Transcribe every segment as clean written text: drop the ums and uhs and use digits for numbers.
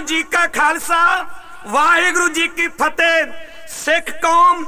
जी का खालसा वाहिगुरु जी की फतेह। सिख कौम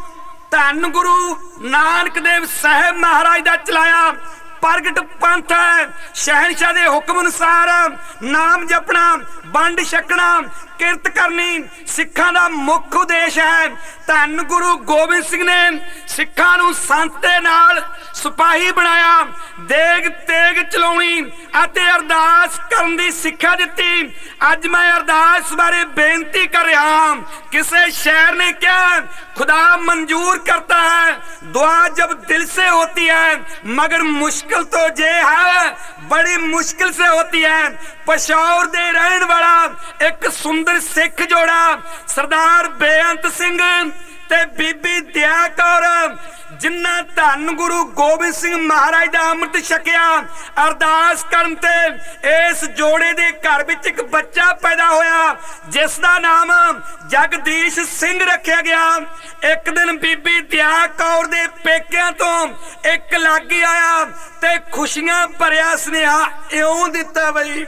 धन गुरु नानक देव साहब महाराज का चलाया प्रगट पंथ है। शहनशाह के हुक्म अनुसार नाम जपना, वंड छकना, किरत करनी सिखां दा मुख उद्देश है। धन गुरु गोबिंद सिंह ने सिखां नूं संत दे नाल सिपाही बनाया, देग तेग चलाउणी अते अरदास करन दी सिक्ख्या दित्ती। अज मैं अरदास बारे बेनती कर रहा। किसे शायर ने क्या खुदा मंजूर करता है, दुआ जब दिल से होती है, मगर मुश्किल तो ये है बड़ी मुश्किल से होती है। पेशावर दे रहने वाला एक सुंदर सिख जोड़ा सरदार बेअंत सिंह ते बीबी दया कौर जिन्ना धन गुरु गोबिंद सिंह महाराज दा अमृत छकिया। अरदास करन ते इस जोड़े दे घर विच एक बच्चा पैदा होया जिस दा नाम जगदीश सिंह रखा गया। एक दिन बीबी दया कौर दे पेकियां तो एक लागी आया ते खुशियां भरिया स्नेहा इउं दिता बई।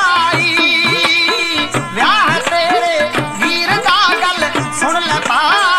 सुन ले